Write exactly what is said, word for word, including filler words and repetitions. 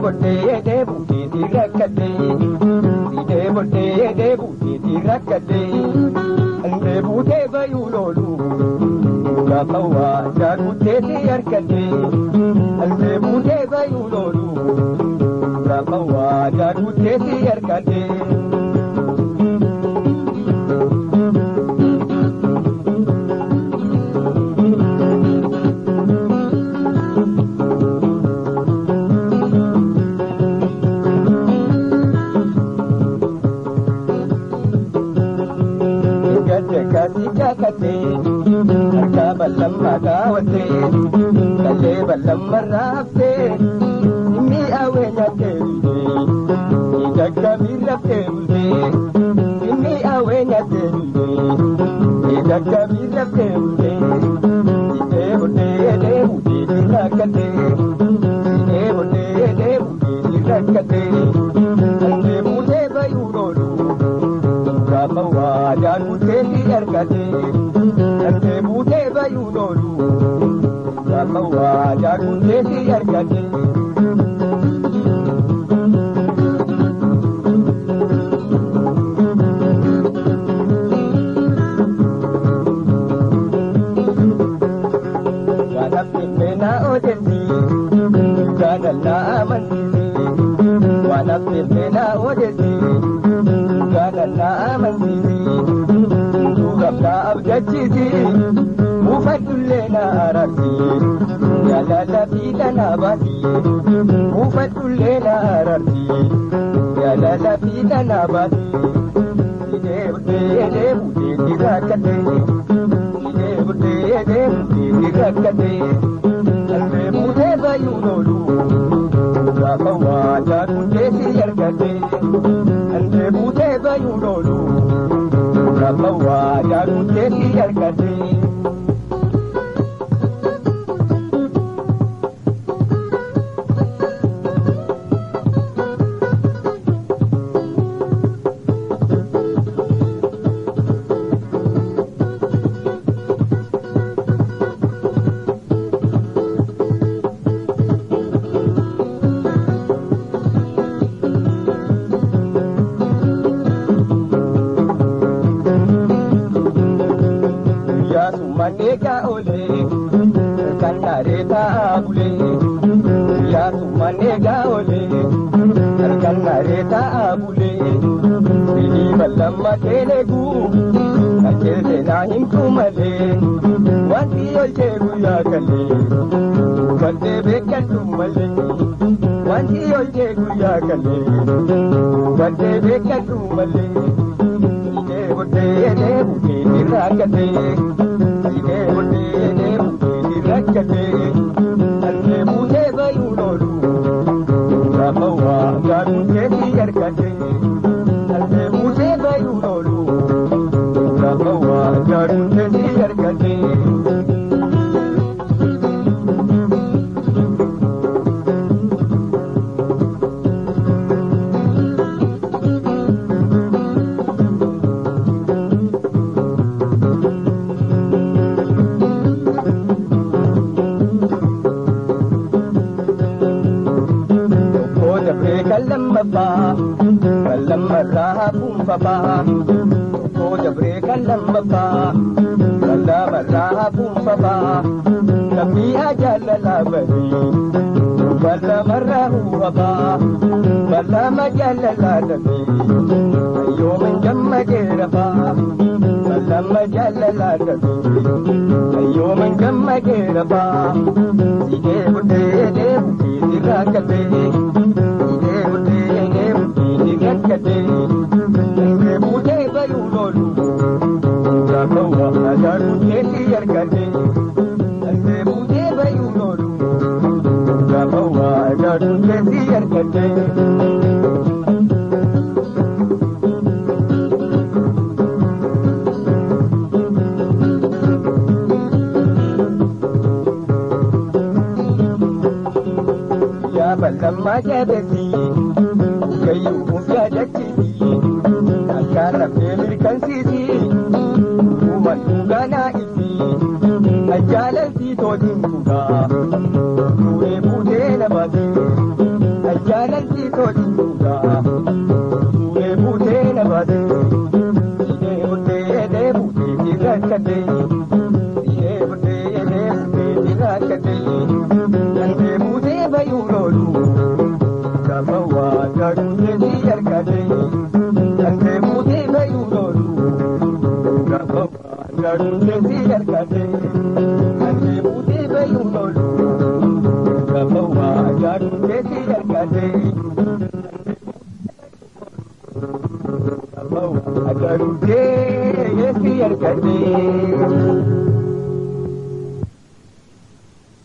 boodee deebuutee dirakkatee sidee boodee deebuutee dirakkatee deebuutee bayuu loolu gaafa waa jaakuutee si harkatee deebuutee bayuu loolu gaafa waa jaakuutee si harkatee. Harka bal'ammaa kaawwattee kallee bal'ammarraa haftee mi'aawee nyaattee bultee miidhagdamii raftee bultee mi'aawee nyaattee bultee miidhagdamii raftee bultee sidee boodee deebuutee dirakkatee sidee boodee deebuutee dirakkatee deebuutee bayuu loolu gaafa waa jaakuutee si harkatee. Deebuutee bayuu loolu gaafa waa jaakuutee si harkatee. Waan affeeffee na odeessi jaalala amansiisi waan affeeffee na odeessi jaalala amansiisi. Gabdhaa abdachiisi muufadhullee na araarsi jaalala fiidha na baasi muufadhullee na araarsi jaalala fiidha na baasi sidee boodee deebuutee dirakkatee sidee boodee deebuutee dirakkatee deebuutee bayuu loolu gaafa waa jaakuutee si harkatee deebuutee bayuu loolu. Gaafa waa jaakuutee si harkatee. Manega ole, kanareta abule. Ya tu manega ole, kanareta abule. Bili balamma telegu, kachete na himtumale. Wanti olche guya kale, wante bekatumale. Wanti olche guya kale, wante bekatumale. Ide bote ide bote dirakkate. Sidee boodee deebuutee dirakkatee deebuutee bayuu loolu gaafa waa jaakuutee si harkatee deebuutee bayuu loolu gaafa waa jaakuutee si harkatee. Kalamba kalamba raha pumpa pa ko jabre kalamba pa kalamba raha pumpa pa kami ajala labari bala marahu pa bala majala labari ayo menjamma gera pa bala majala labari ayo menjamma gera pa ide bude de dirakkate deebuutee bayuu loolu gaafa waa jaakuutee si harkatee deebuutee bayuu loolu gaafa waa jaakuutee si harkatee. Yaa bal'ammaa jabeessi gayyuu hundaa jechisi akkaara feemir kansiisi uuman dhugaanaa ibsi ajjaalansi tootiin dhugaa du'ee buutee namaati ajjaalansi. toli dhugaa.